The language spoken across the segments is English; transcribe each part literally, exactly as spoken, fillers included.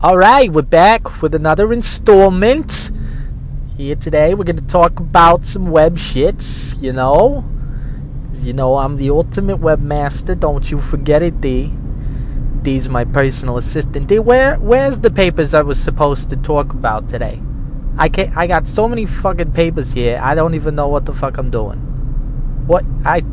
Alright, we're back with another installment. Here today, we're going to talk about some web shits, you know. You know, I'm the ultimate webmaster, don't you forget it, D. D's my personal assistant. D, where, where's the papers I was supposed to talk about today? I can't, I got so many fucking papers here, I don't even know what the fuck I'm doing. What, I,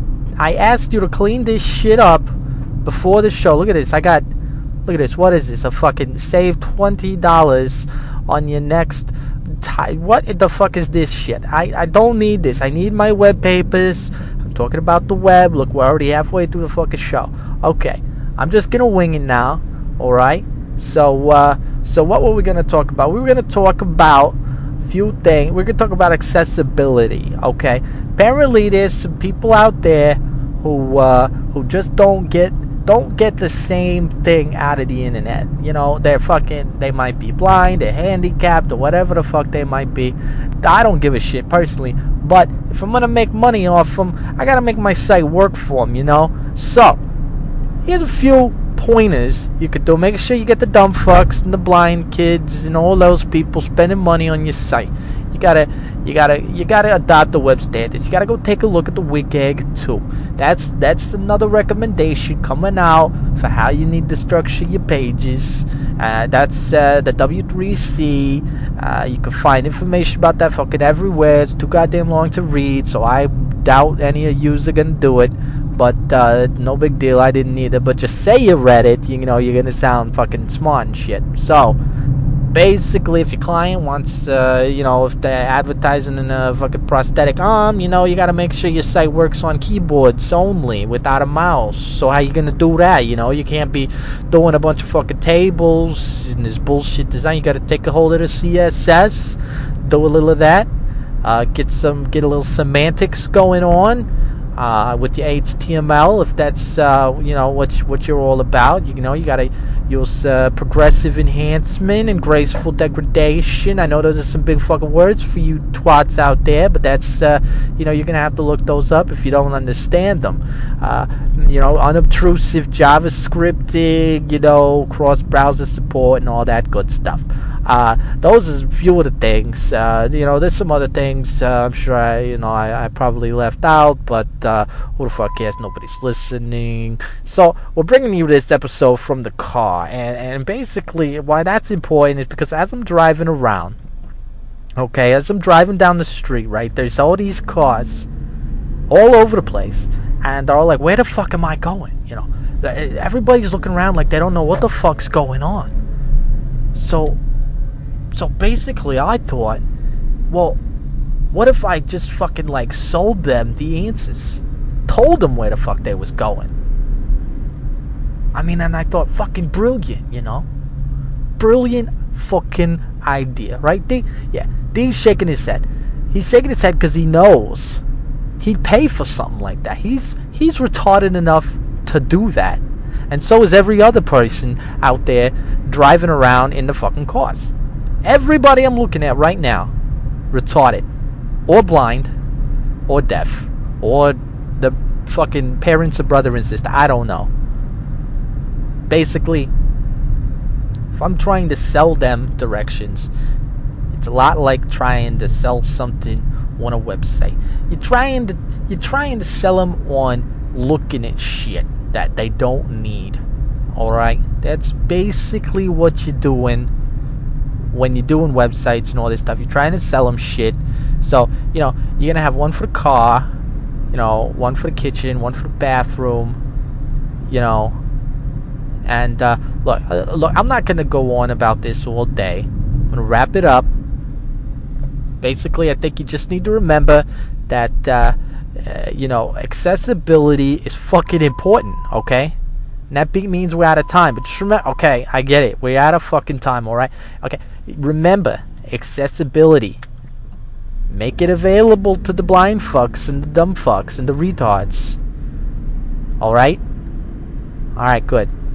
I asked you to clean this shit up before the show. Look at this, I got... Look at this. What is this? A fucking save twenty dollars on your next time. What the fuck is this shit? I, I don't need this. I need my web papers. I'm talking about the web. Look, we're already halfway through the fucking show. Okay. I'm just going to wing it now. Alright? So, uh, so what were we going to talk about? We were going to talk about a few things. We're going to talk about accessibility. Okay? Apparently, there's some people out there who, uh, who just don't get... don't get the same thing out of the internet. You know, they're fucking, they might be blind, they're handicapped, or whatever the fuck they might be. I don't give a shit, personally. But if I'm gonna make money off them, I gotta make my site work for them, you know? So, here's a few pointers you could do. Make sure you get the dumb fucks and the blind kids and all those people spending money on your site. You gotta, you gotta, you gotta adopt the web standards. You gotta go take a look at the WCAG too. That's that's another recommendation coming out for how you need to structure your pages. Uh, that's uh, the W three C. Uh, you can find information about that fucking everywhere. It's too goddamn long to read, so I doubt any of you are gonna do it. But uh, no big deal. I didn't either. But just say you read it. You know you're gonna sound fucking smart and shit. So. Basically, if your client wants, uh, you know, if they're advertising in a fucking prosthetic arm, you know, you gotta make sure your site works on keyboards only, without a mouse. So how you gonna do that, you know? You can't be doing a bunch of fucking tables and this bullshit design. You gotta take a hold of the C S S, do a little of that, uh, get some, get a little semantics going on. Uh, with your H T M L, if that's uh, you know what what you're all about, you know you gotta use uh, progressive enhancement and graceful degradation. I know those are some big fucking words for you twats out there, but that's uh, you know you're gonna have to look those up if you don't understand them. Uh, you know, unobtrusive JavaScripting, you know, cross-browser support and all that good stuff. Uh, those are a few of the things. Uh, you know, there's some other things. Uh, I'm sure I, you know, I, I probably left out, but uh, who the fuck cares? Nobody's listening. So we're bringing you this episode from the car, and and basically why that's important is because as I'm driving around, okay, as I'm driving down the street, right, there's all these cars all over the place, and they're all like, "Where the fuck am I going?" You know, everybody's looking around like they don't know what the fuck's going on. So. So basically, I thought, well, what if I just fucking, like, sold them the answers? Told them where the fuck they was going. I mean, and I thought, fucking brilliant, you know? Brilliant fucking idea, right, D? Yeah, D's shaking his head. He's shaking his head because he knows he'd pay for something like that. He's, he's retarded enough to do that. And so is every other person out there driving around in the fucking cars. Everybody I'm looking at right now, retarded, or blind, or deaf, or the fucking parents or brother and sister, I don't know. Basically, if I'm trying to sell them directions, it's a lot like trying to sell something on a website. You're trying to, you're trying to sell them on looking at shit that they don't need. Alright? That's basically what you're doing when you're doing websites and all this stuff. You're trying to sell them shit. So, you know, you're gonna have one for the car, you know, one for the kitchen, one for the bathroom, you know. And uh, look, uh, look, I'm not gonna go on about this all day. I'm gonna wrap it up. Basically, I think you just need to remember that, uh, uh, you know, accessibility is fucking important, okay? And that means we're out of time. But just remember, okay, I get it. We're out of fucking time, alright? Okay, remember, accessibility. Make it available to the blind fucks and the dumb fucks and the retards. Alright? Alright, good.